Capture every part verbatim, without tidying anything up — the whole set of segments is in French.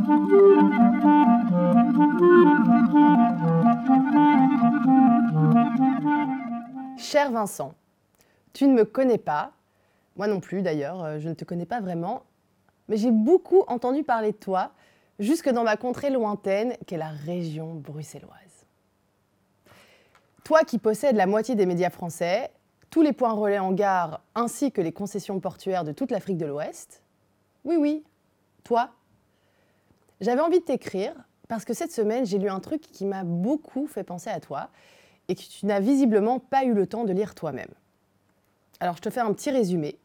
Cher Vincent, tu ne me connais pas, moi non plus d'ailleurs, je ne te connais pas vraiment, mais j'ai beaucoup entendu parler de toi, jusque dans ma contrée lointaine qu'est la région bruxelloise. Toi qui possèdes la moitié des médias français, tous les points relais en gare ainsi que les concessions portuaires de toute l'Afrique de l'Ouest, oui oui, toi. J'avais envie de t'écrire parce que cette semaine j'ai lu un truc qui m'a beaucoup fait penser à toi et que tu n'as visiblement pas eu le temps de lire toi-même. Alors je te fais un petit résumé.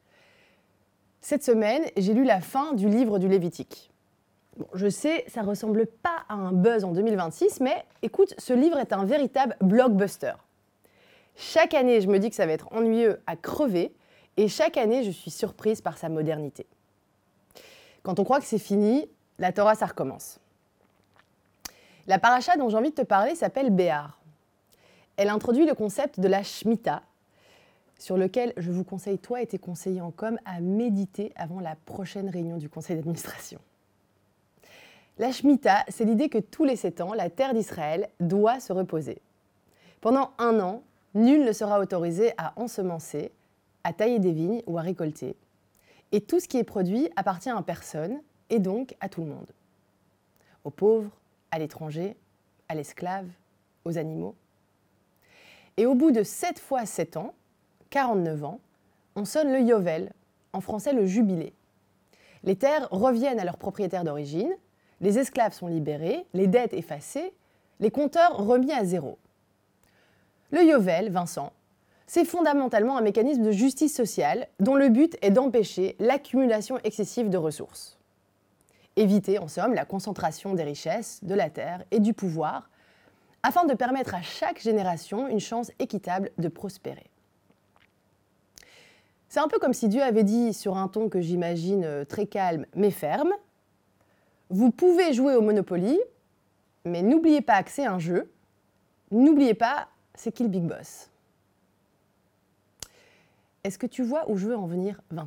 Cette semaine, j'ai lu la fin du livre du Lévitique. Bon, je sais, ça ne ressemble pas à un buzz en deux mille vingt-six, mais écoute, ce livre est un véritable blockbuster. Chaque année, je me dis que ça va être ennuyeux à crever, et chaque année, je suis surprise par sa modernité. Quand on croit que c'est fini, la Torah, ça recommence. La paracha dont j'ai envie de te parler s'appelle Béar. Elle introduit le concept de la Shemitah, sur lequel je vous conseille, toi et tes conseillers en com, à méditer avant la prochaine réunion du conseil d'administration. La Shemitah, c'est l'idée que tous les sept ans, la terre d'Israël doit se reposer. Pendant un an, nul ne sera autorisé à ensemencer, à tailler des vignes ou à récolter. Et tout ce qui est produit appartient à personne, et donc à tout le monde. Aux pauvres, à l'étranger, à l'esclave, aux animaux. Et au bout de sept fois sept ans, quarante-neuf ans, on sonne le Yovel, en français le jubilé. Les terres reviennent à leurs propriétaires d'origine, les esclaves sont libérés, les dettes effacées, les compteurs remis à zéro. Le Yovel, Vincent, c'est fondamentalement un mécanisme de justice sociale dont le but est d'empêcher l'accumulation excessive de ressources. Éviter, en somme, la concentration des richesses, de la terre et du pouvoir, afin de permettre à chaque génération une chance équitable de prospérer. C'est un peu comme si Dieu avait dit, sur un ton que j'imagine très calme mais ferme, « Vous pouvez jouer au Monopoly, mais n'oubliez pas que c'est un jeu. N'oubliez pas, c'est qui le Big Boss ?» Est-ce que tu vois où je veux en venir, Vincent ?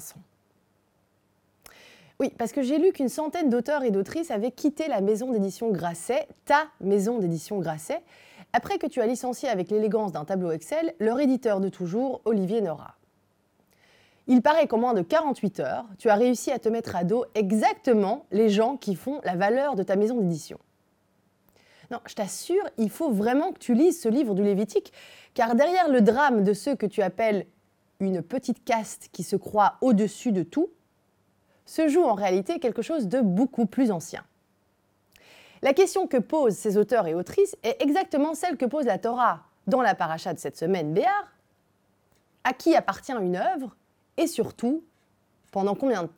Oui, parce que j'ai lu qu'une centaine d'auteurs et d'autrices avaient quitté la maison d'édition Grasset, ta maison d'édition Grasset, après que tu as licencié avec l'élégance d'un tableau Excel leur éditeur de toujours, Olivier Nora. Il paraît qu'en moins de quarante-huit heures, tu as réussi à te mettre à dos exactement les gens qui font la valeur de ta maison d'édition. Non, je t'assure, il faut vraiment que tu lises ce livre du Lévitique, car derrière le drame de ceux que tu appelles une petite caste qui se croit au-dessus de tout, se joue en réalité quelque chose de beaucoup plus ancien. La question que posent ces auteurs et autrices est exactement celle que pose la Torah dans la paracha de cette semaine, Béar. À qui appartient une œuvre ? Et surtout, pendant combien de temps ?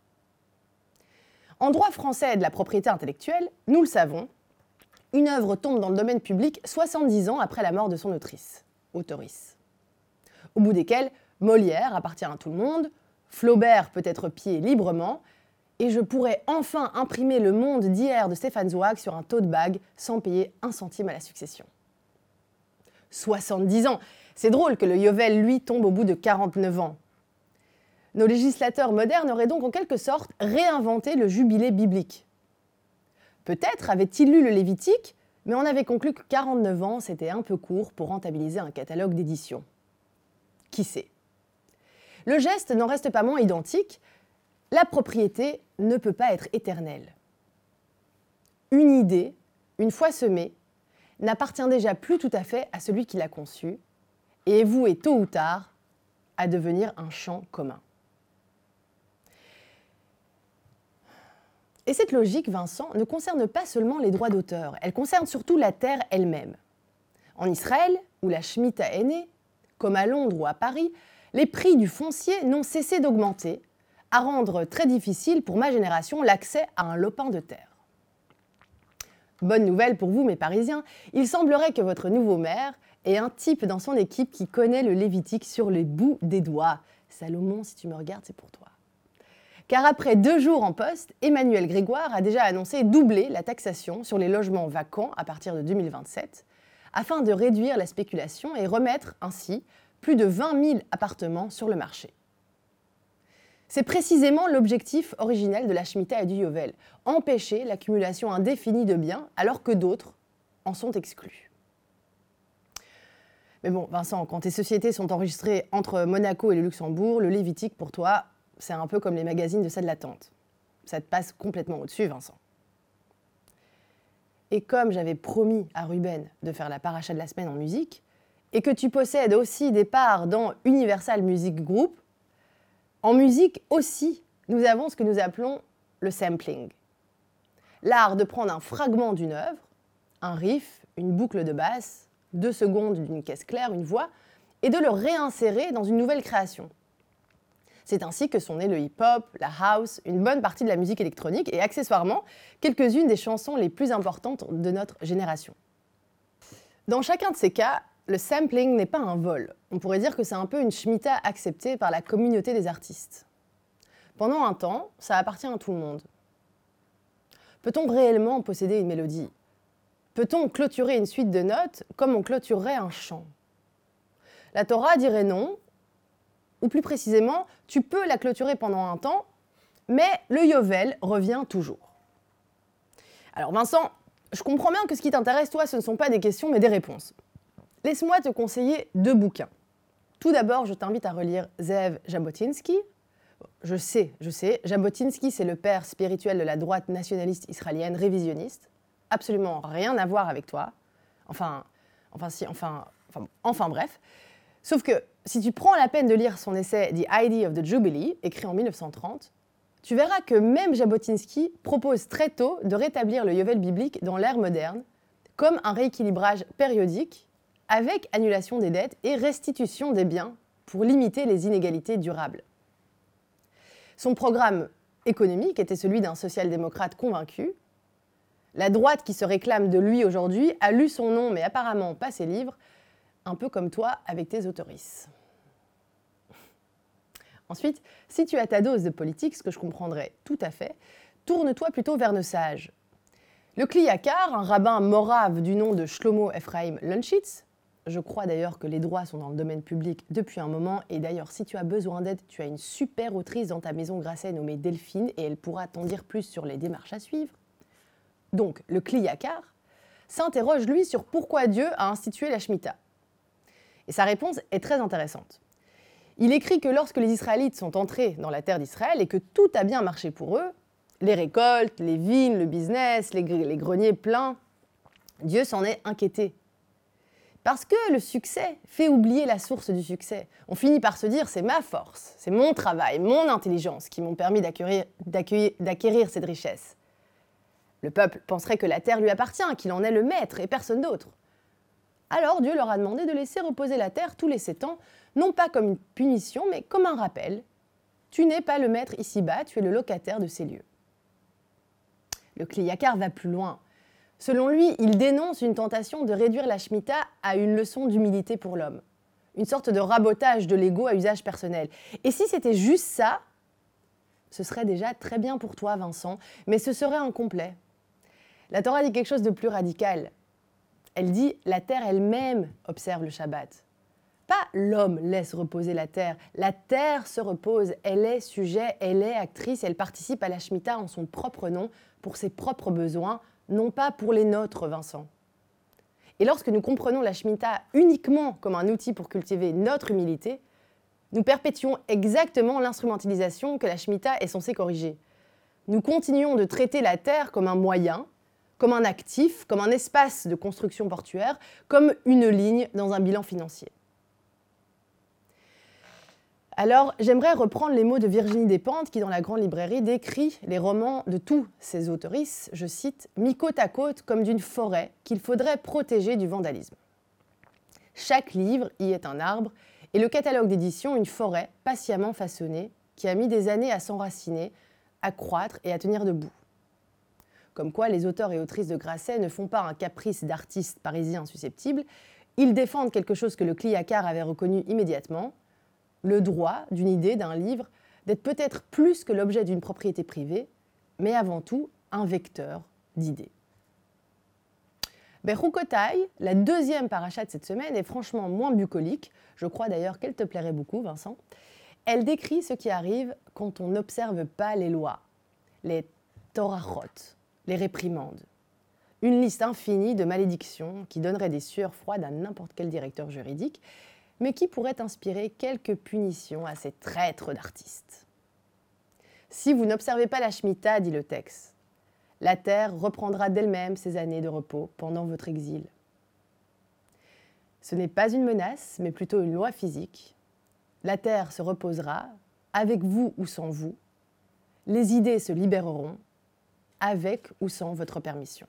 En droit français de la propriété intellectuelle, nous le savons, une œuvre tombe dans le domaine public soixante-dix ans après la mort de son autrice, autorice. Au bout desquels, Molière appartient à tout le monde, Flaubert peut être pillé librement, et je pourrais enfin imprimer Le Monde d'hier de Stéphane Zweig sur un tote bag sans payer un centime à la succession. soixante-dix ans, c'est drôle que le Yovel, lui, tombe au bout de quarante-neuf ans. Nos législateurs modernes auraient donc en quelque sorte réinventé le jubilé biblique. Peut-être avaient-ils lu le Lévitique, mais on avait conclu que quarante-neuf ans, c'était un peu court pour rentabiliser un catalogue d'édition. Qui sait ? Le geste n'en reste pas moins identique. La propriété ne peut pas être éternelle. Une idée, une fois semée, n'appartient déjà plus tout à fait à celui qui l'a conçue et est vouée tôt ou tard à devenir un champ commun. Et cette logique, Vincent, ne concerne pas seulement les droits d'auteur, elle concerne surtout la terre elle-même. En Israël, où la Shemitah est née, comme à Londres ou à Paris, les prix du foncier n'ont cessé d'augmenter, à rendre très difficile pour ma génération l'accès à un lopin de terre. Bonne nouvelle pour vous, mes Parisiens, il semblerait que votre nouveau maire ait un type dans son équipe qui connaît le Lévitique sur les bouts des doigts. Salomon, si tu me regardes, c'est pour toi. Car après deux jours en poste, Emmanuel Grégoire a déjà annoncé doubler la taxation sur les logements vacants à partir de deux mille vingt-sept, afin de réduire la spéculation et remettre ainsi plus de vingt mille appartements sur le marché. C'est précisément l'objectif originel de la Shemitah et du Yovel, empêcher l'accumulation indéfinie de biens alors que d'autres en sont exclus. Mais bon, Vincent, quand tes sociétés sont enregistrées entre Monaco et le Luxembourg, le Lévitique, pour toi, c'est un peu comme les magazines de ça de la tente. Ça te passe complètement au-dessus, Vincent. Et comme j'avais promis à Ruben de faire la paracha de la semaine en musique, et que tu possèdes aussi des parts dans Universal Music Group, en musique aussi, nous avons ce que nous appelons le sampling. L'art de prendre un fragment d'une œuvre, un riff, une boucle de basse, deux secondes d'une caisse claire, une voix, et de le réinsérer dans une nouvelle création. C'est ainsi que sont nés le hip-hop, la house, une bonne partie de la musique électronique et accessoirement quelques-unes des chansons les plus importantes de notre génération. Dans chacun de ces cas, le sampling n'est pas un vol. On pourrait dire que c'est un peu une shemitah acceptée par la communauté des artistes. Pendant un temps, ça appartient à tout le monde. Peut-on réellement posséder une mélodie ? Peut-on clôturer une suite de notes comme on clôturerait un chant ? La Torah dirait non, ou plus précisément, tu peux la clôturer pendant un temps, mais le Yovel revient toujours. Alors Vincent, je comprends bien que ce qui t'intéresse, toi, ce ne sont pas des questions, mais des réponses. Laisse-moi te conseiller deux bouquins. Tout d'abord, je t'invite à relire Zev Jabotinsky. Je sais, je sais, Jabotinsky, c'est le père spirituel de la droite nationaliste israélienne révisionniste. Absolument rien à voir avec toi. Enfin, enfin si, enfin, enfin, enfin bref. Sauf que si tu prends la peine de lire son essai The Idea of the Jubilee, écrit en mille neuf cent trente, tu verras que même Jabotinsky propose très tôt de rétablir le Yovel biblique dans l'ère moderne, comme un rééquilibrage périodique, avec annulation des dettes et restitution des biens pour limiter les inégalités durables. Son programme économique était celui d'un social-démocrate convaincu. La droite qui se réclame de lui aujourd'hui a lu son nom, mais apparemment pas ses livres, un peu comme toi avec tes autoristes. Ensuite, si tu as ta dose de politique, ce que je comprendrais tout à fait, tourne-toi plutôt vers nos sages. Le Kli Yakar, un rabbin morave du nom de Shlomo Ephraim Lunchitz, je crois d'ailleurs que les droits sont dans le domaine public depuis un moment, et d'ailleurs si tu as besoin d'aide, tu as une super autrice dans ta maison Grasset nommée Delphine, et elle pourra t'en dire plus sur les démarches à suivre. Donc, le Kli Yakar s'interroge lui sur pourquoi Dieu a institué la Shemitah. Et sa réponse est très intéressante. Il écrit que lorsque les Israélites sont entrés dans la terre d'Israël et que tout a bien marché pour eux, les récoltes, les vignes, le business, les, les greniers pleins, Dieu s'en est inquiété. Parce que le succès fait oublier la source du succès. On finit par se dire, c'est ma force, c'est mon travail, mon intelligence qui m'ont permis d'acquérir, d'accueillir, d'acquérir cette richesse. Le peuple penserait que la terre lui appartient, qu'il en est le maître et personne d'autre. Alors Dieu leur a demandé de laisser reposer la terre tous les sept ans, non pas comme une punition, mais comme un rappel. Tu n'es pas le maître ici-bas, tu es le locataire de ces lieux. Le Kli Yakar va plus loin. Selon lui, il dénonce une tentation de réduire la Shemitah à une leçon d'humilité pour l'homme. Une sorte de rabotage de l'ego à usage personnel. Et si c'était juste ça, ce serait déjà très bien pour toi, Vincent, mais ce serait incomplet. La Torah dit quelque chose de plus radical. Elle dit « la terre elle-même observe le Shabbat ». Pas « l'homme laisse reposer la terre ». La terre se repose, elle est sujet, elle est actrice, elle participe à la Shemitah en son propre nom, pour ses propres besoins, non pas pour les nôtres, Vincent. Et lorsque nous comprenons la Shemitah uniquement comme un outil pour cultiver notre humilité, nous perpétuons exactement l'instrumentalisation que la Shemitah est censée corriger. Nous continuons de traiter la terre comme un moyen, comme un actif, comme un espace de construction portuaire, comme une ligne dans un bilan financier. Alors, j'aimerais reprendre les mots de Virginie Despentes qui, dans la Grande Librairie, décrit les romans de tous ses autoristes, je cite, « mis côte à côte comme d'une forêt qu'il faudrait protéger du vandalisme. Chaque livre y est un arbre, et le catalogue d'édition une forêt patiemment façonnée qui a mis des années à s'enraciner, à croître et à tenir debout. » Comme quoi, les auteurs et autrices de Grasset ne font pas un caprice d'artistes parisiens susceptibles, ils défendent quelque chose que le Kli Yakar avait reconnu immédiatement, le droit d'une idée, d'un livre, d'être peut-être plus que l'objet d'une propriété privée, mais avant tout un vecteur d'idées. Bechukotai, la deuxième paracha de cette semaine, est franchement moins bucolique, je crois d'ailleurs qu'elle te plairait beaucoup, Vincent, Elle décrit ce qui arrive quand on n'observe pas les lois, les torahot, les réprimandes. Une liste infinie de malédictions qui donnerait des sueurs froides à n'importe quel directeur juridique, mais qui pourrait inspirer quelques punitions à ces traîtres d'artistes. Si vous n'observez pas la Shemitah, dit le texte, la terre reprendra d'elle-même ses années de repos pendant votre exil. Ce n'est pas une menace, mais plutôt une loi physique. La terre se reposera, avec vous ou sans vous. Les idées se libéreront, avec ou sans votre permission.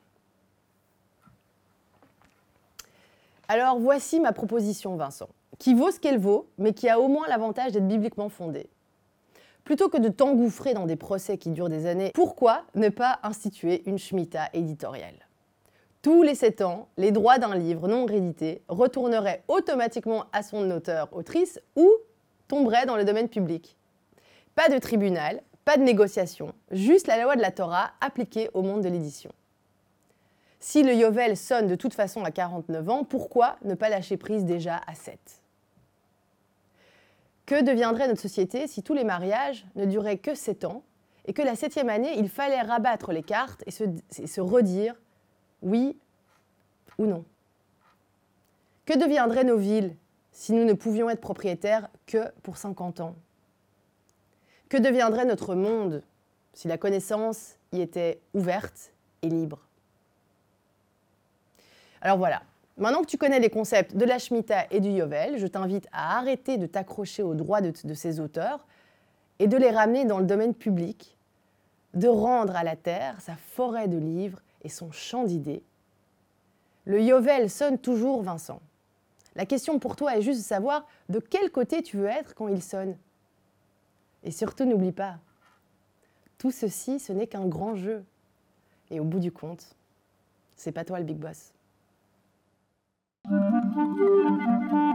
Alors voici ma proposition, Vincent, qui vaut ce qu'elle vaut, mais qui a au moins l'avantage d'être bibliquement fondée. Plutôt que de t'engouffrer dans des procès qui durent des années, pourquoi ne pas instituer une Shemitah éditoriale ? Tous les sept ans, les droits d'un livre non réédité retourneraient automatiquement à son auteur-autrice ou tomberaient dans le domaine public. Pas de tribunal, pas de négociation, juste la loi de la Torah appliquée au monde de l'édition. Si le Yovel sonne de toute façon à quarante-neuf ans, pourquoi ne pas lâcher prise déjà à sept ? Que deviendrait notre société si tous les mariages ne duraient que sept ans et que la septième année, il fallait rabattre les cartes et se, et se redire oui ou non ? Que deviendraient nos villes si nous ne pouvions être propriétaires que pour cinquante ans ? Que deviendrait notre monde si la connaissance y était ouverte et libre ? Alors voilà. Maintenant que tu connais les concepts de la Shemitah et du Yovel, je t'invite à arrêter de t'accrocher aux droits de, de ces auteurs et de les ramener dans le domaine public, de rendre à la terre sa forêt de livres et son champ d'idées. Le Yovel sonne toujours, Vincent. La question pour toi est juste de savoir de quel côté tu veux être quand il sonne. Et surtout, n'oublie pas, tout ceci, ce n'est qu'un grand jeu. Et au bout du compte, c'est pas toi le big boss. Thank you.